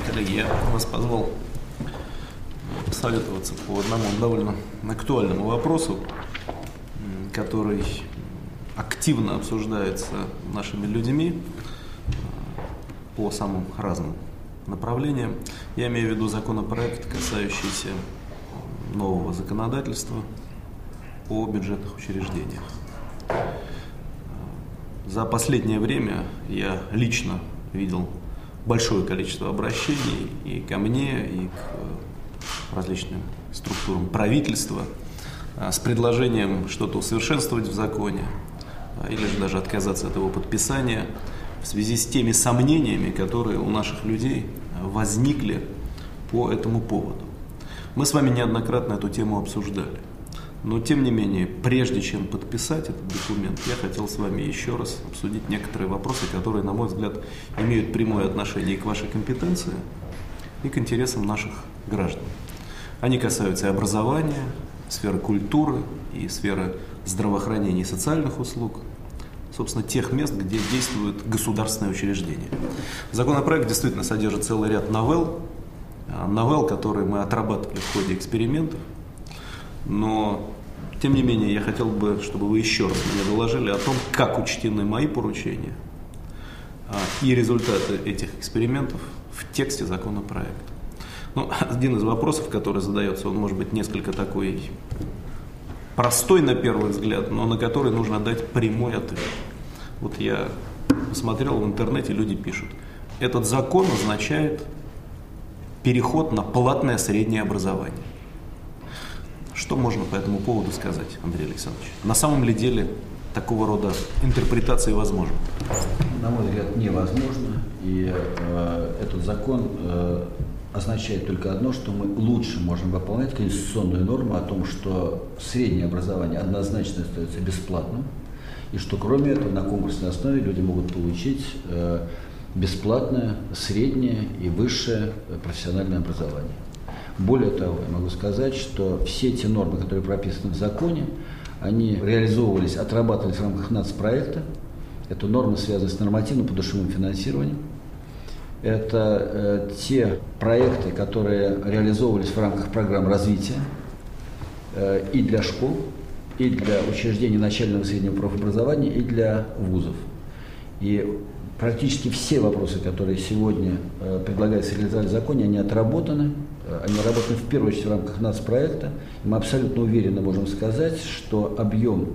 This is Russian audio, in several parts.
Коллеги, я вас позвал посоветоваться по одному довольно актуальному вопросу, который активно обсуждается нашими людьми по самым разным направлениям. Я имею в виду законопроект, касающийся нового законодательства о бюджетных учреждениях. За последнее время я лично видел большое количество обращений и ко мне, и к различным структурам правительства с предложением что-то усовершенствовать в законе или же даже отказаться от его подписания в связи с теми сомнениями, которые у наших людей возникли по этому поводу. Мы с вами неоднократно эту тему обсуждали. Но, тем не менее, прежде чем подписать этот документ, я хотел с вами еще раз обсудить некоторые вопросы, которые, на мой взгляд, имеют прямое отношение и к вашей компетенции, и к интересам наших граждан. Они касаются и образования, сферы культуры, и сферы здравоохранения и социальных услуг, собственно, тех мест, где действуют государственные учреждения. Законопроект действительно содержит целый ряд новелл, которые мы отрабатывали в ходе экспериментов. Но, тем не менее, я хотел бы, чтобы вы еще раз мне доложили о том, как учтены мои поручения и результаты этих экспериментов в тексте законопроекта. Один из вопросов, который задается, он может быть несколько такой простой на первый взгляд, но на который нужно дать прямой ответ. Вот я посмотрел в интернете, люди пишут: этот закон означает переход на платное среднее образование. Что можно по этому поводу сказать, Андрей Александрович? На самом ли деле такого рода интерпретации возможны? На мой взгляд, невозможно. И этот закон означает только одно, что мы лучше можем выполнять конституционную норму о том, что среднее образование однозначно остается бесплатным, и что кроме этого на конкурсной основе люди могут получить бесплатное среднее и высшее профессиональное образование. Более того, я могу сказать, что все те нормы, которые прописаны в законе, они реализовывались, отрабатывались в рамках нацпроекта. Это нормы, связанные с нормативно-подушевым финансированием. Это те проекты, которые реализовывались в рамках программ развития и для школ, и для учреждений начального и среднего профобразования, и для вузов. И практически все вопросы, которые сегодня предлагается реализовать в законе, они отработаны. Они работаны в первую очередь в рамках нацпроекта. И мы абсолютно уверенно можем сказать, что объем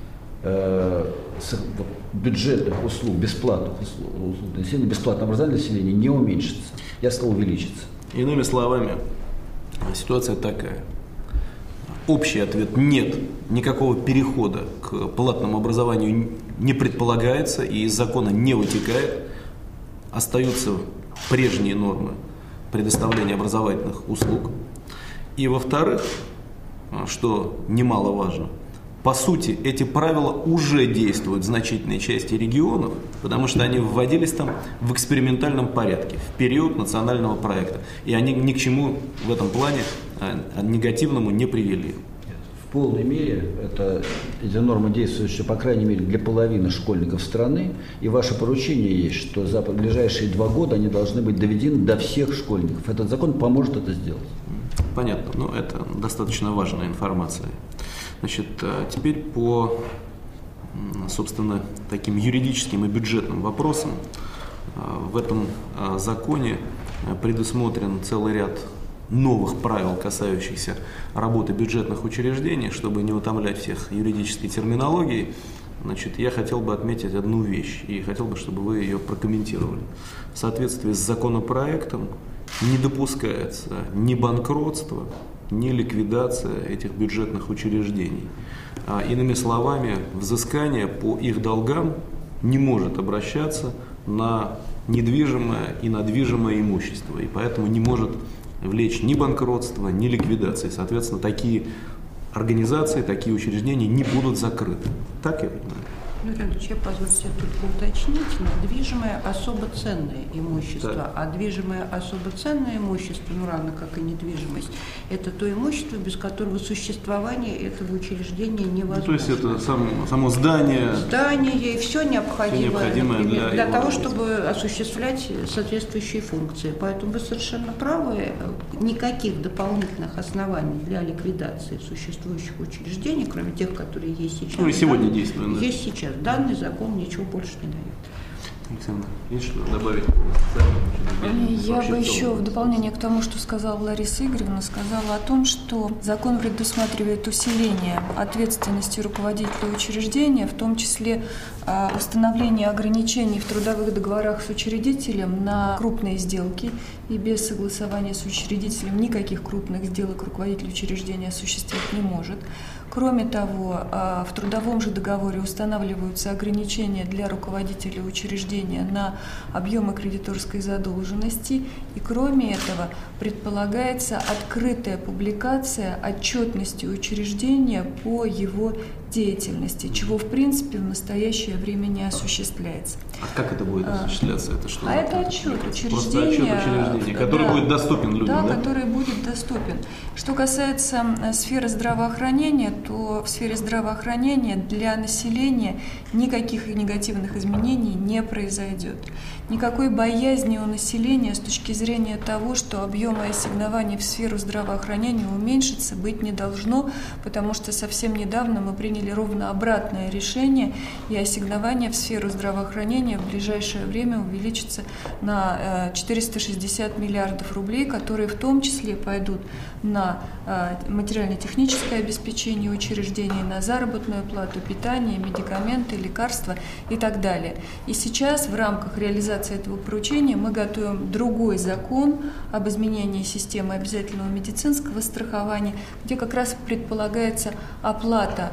бюджетных услуг, бесплатных услуг для населения, бесплатного образования для населения не уменьшится. Я сказал, увеличится. Иными словами, ситуация такая. Общий ответ: нет, никакого перехода к платному образованию не предполагается и из закона не вытекает. Остаются прежние нормы предоставления образовательных услуг. И во-вторых, что немаловажно, по сути, эти правила уже действуют в значительной части регионов, потому что они вводились там в экспериментальном порядке, в период национального проекта. И они ни к чему в этом плане негативному не привели. В полной мере эти нормы действуют еще, по крайней мере, для половины школьников страны. И ваше поручение есть, что за ближайшие 2 года они должны быть доведены до всех школьников. Этот закон поможет это сделать. Понятно, но это достаточно важная информация. Значит, теперь по, собственно, таким юридическим и бюджетным вопросам. В этом законе предусмотрен целый ряд новых правил, касающихся работы бюджетных учреждений. Чтобы не утомлять всех юридической терминологией, значит, я хотел бы отметить одну вещь и хотел бы, чтобы вы ее прокомментировали. В соответствии с законопроектом не допускается ни банкротство, ни ликвидация этих бюджетных учреждений. Иными словами, взыскание по их долгам не может обращаться на недвижимое и на движимое имущество, и поэтому не может влечь ни банкротства, ни ликвидации. Соответственно, такие организации, такие учреждения не будут закрыты. Так я понимаю? Юрий Ильич, я позволю себе только уточнить, недвижимое особо ценное имущество, так. А движимое особо ценное имущество, ну равно как и недвижимость, это то имущество, без которого существование этого учреждения невозможно. То есть это само здание. Здание и все необходимое например, для того, работы. чтобы осуществлять соответствующие функции. Поэтому вы совершенно правы, никаких дополнительных оснований для ликвидации существующих учреждений, кроме тех, которые есть сейчас. Ну и сегодня действуют. Есть сейчас. Данный закон ничего больше не дает. Александр, есть что добавить? Я бы еще в дополнение к тому, что сказала Лариса Игоревна, сказала о том, что закон предусматривает усиление ответственности руководителя учреждения, в том числе установление ограничений в трудовых договорах с учредителем на крупные сделки, и без согласования с учредителем никаких крупных сделок руководитель учреждения осуществить не может. Кроме того, в трудовом же договоре устанавливаются ограничения для руководителя учреждения на объемы кредиторской задолженности, и кроме этого предполагается открытая публикация отчетности учреждения по его деятельности, чего в принципе в настоящее время не осуществляется. А как это будет осуществляться? Это что? Это отчет учреждения. Просто отчет учреждения, который будет доступен людям, да? Который будет доступен. Что касается сферы здравоохранения, то в сфере здравоохранения для населения никаких негативных изменений не произойдет. Никакой боязни у населения с точки зрения того, что объемы ассигнований в сферу здравоохранения уменьшатся, быть не должно, потому что совсем недавно мы приняли ровно обратное решение, и ассигнования в сферу здравоохранения в ближайшее время увеличатся на 460 миллиардов рублей, которые в том числе пойдут на материально-техническое обеспечение учреждений, на заработную плату, питание, медикаменты, лекарства и так далее. И сейчас в рамках реализации этого поручения мы готовим другой закон об изменении системы обязательного медицинского страхования, где как раз предполагается оплата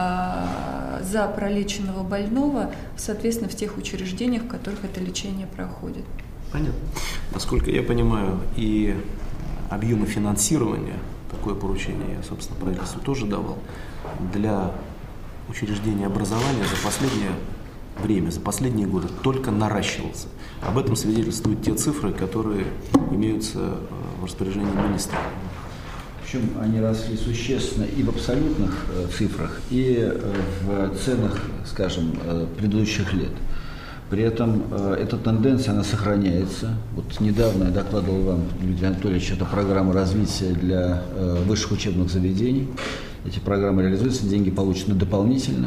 за пролеченного больного, соответственно, в тех учреждениях, в которых это лечение проходит. Понятно. Насколько я понимаю, и объемы финансирования, такое поручение я, собственно, правительству тоже давал, для учреждения образования за последнее время, за последние годы только наращивался. Об этом свидетельствуют те цифры, которые имеются в распоряжении министра. Причем они росли существенно и в абсолютных цифрах, и в ценах, скажем, предыдущих лет. При этом эта тенденция, она сохраняется. Вот недавно я докладывал вам, Дмитрий Анатольевич, это программа развития для высших учебных заведений. Эти программы реализуются, деньги получены дополнительно.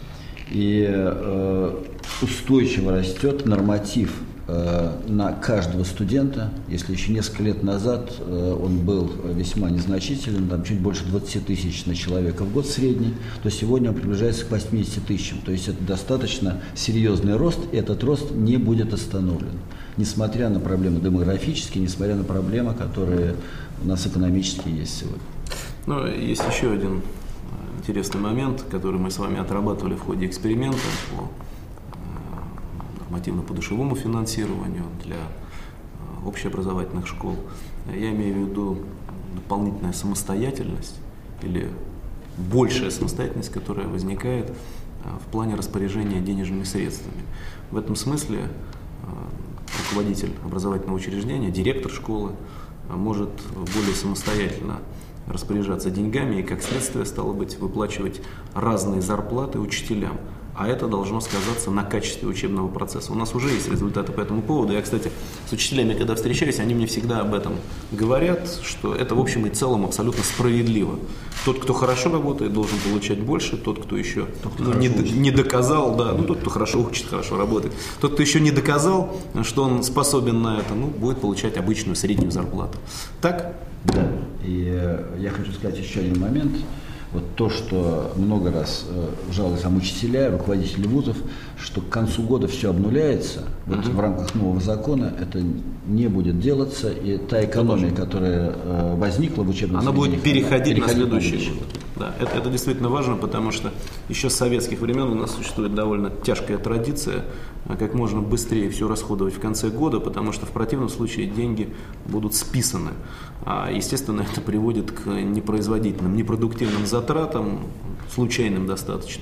И устойчиво растет норматив на каждого студента. Если еще несколько лет назад он был весьма незначителен, там чуть больше 20 тысяч на человека в год средний, то сегодня он приближается к 80 тысячам. То есть это достаточно серьезный рост, и этот рост не будет остановлен, несмотря на проблемы демографические, несмотря на проблемы, которые у нас экономически есть сегодня. Ну, есть еще один интересный момент, который мы с вами отрабатывали в ходе эксперимента по нормативно-подушевому финансированию для общеобразовательных школ. Я имею в виду дополнительная самостоятельность или большая самостоятельность, которая возникает в плане распоряжения денежными средствами. В этом смысле руководитель образовательного учреждения, директор школы может более самостоятельно распоряжаться деньгами и, как следствие, стало быть, выплачивать разные зарплаты учителям. А это должно сказаться на качестве учебного процесса. У нас уже есть результаты по этому поводу. Я, кстати, с учителями, когда встречаюсь, они мне всегда об этом говорят, что это в общем и целом абсолютно справедливо. Тот, кто хорошо работает, должен получать больше. Тот, кто еще не доказал, да, ну, тот, кто хорошо учит, хорошо работает. Тот, кто еще не доказал, что он способен на это, ну, будет получать обычную среднюю зарплату. Так? Да. И я хочу сказать еще один момент. Вот то, что много раз жаловались там учителя, руководители вузов, что к концу года все обнуляется, вот в рамках нового закона это не будет делаться, и та экономия, которая возникла в учебном она будет переходить на следующий год. Да, это действительно важно, потому что еще с советских времен у нас существует довольно тяжкая традиция как можно быстрее все расходовать в конце года, потому что в противном случае деньги будут списаны. А, естественно, это приводит к непроизводительным, непродуктивным затратам, случайным достаточно,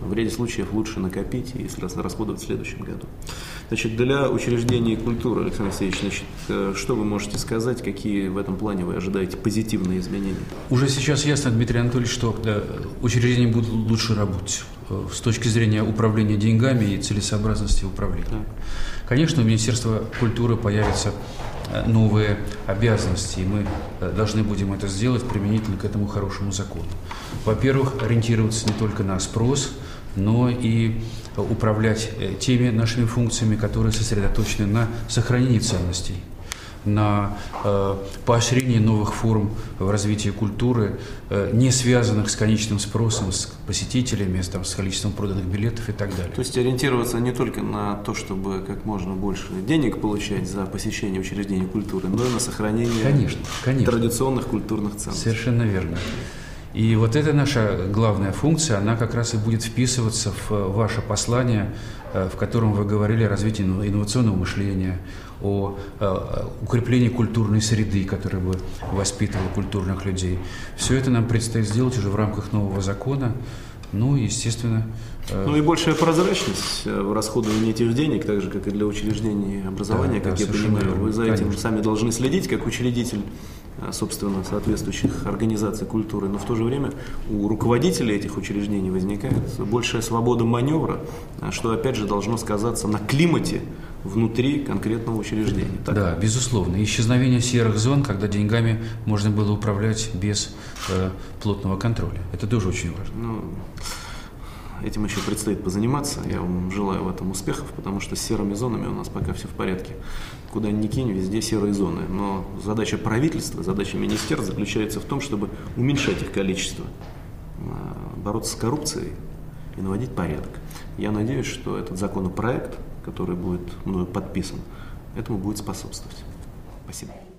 в ряде случаев лучше накопить и расходовать в следующем году. Значит, для учреждений культуры, Александр Алексеевич, что вы можете сказать, какие в этом плане вы ожидаете позитивные изменения? Уже сейчас ясно, Дмитрий Анатольевич, что учреждения будут лучше работать с точки зрения управления деньгами и целесообразности управления. Да. Конечно, у Министерства культуры появятся новые обязанности, и мы должны будем это сделать применительно к этому хорошему закону. Во-первых, ориентироваться не только на спрос, но и управлять теми нашими функциями, которые сосредоточены на сохранении ценностей, на поощрении новых форм в развитии культуры, не связанных с конечным спросом, с посетителями, с количеством проданных билетов и так далее. То есть ориентироваться не только на то, чтобы как можно больше денег получать за посещение учреждений культуры, но и на сохранение традиционных культурных ценностей. Совершенно верно. И вот эта наша главная функция, она как раз и будет вписываться в ваше послание, в котором вы говорили о развитии инновационного мышления, о укреплении культурной среды, которая бы воспитывала культурных людей. Все это нам предстоит сделать уже в рамках нового закона. Ну, естественно... Ну и большая прозрачность в расходовании этих денег, так же, как и для учреждений образования, как я понимаю. Вы за этим сами должны следить, как учредитель, собственно, соответствующих организаций культуры. Но в то же время у руководителей этих учреждений возникает большая свобода маневра, что, опять же, должно сказаться на климате внутри конкретного учреждения. Так? Да, безусловно. Исчезновение серых зон, когда деньгами можно было управлять без плотного контроля. Это тоже очень важно. Ну, этим еще предстоит позаниматься. Я вам желаю в этом успехов, потому что с серыми зонами у нас пока все в порядке. Куда ни кинь, везде серые зоны. Но задача правительства, задача министерств заключается в том, чтобы уменьшать их количество, бороться с коррупцией и наводить порядок. Я надеюсь, что этот законопроект, который будет мною подписан, этому будет способствовать. Спасибо.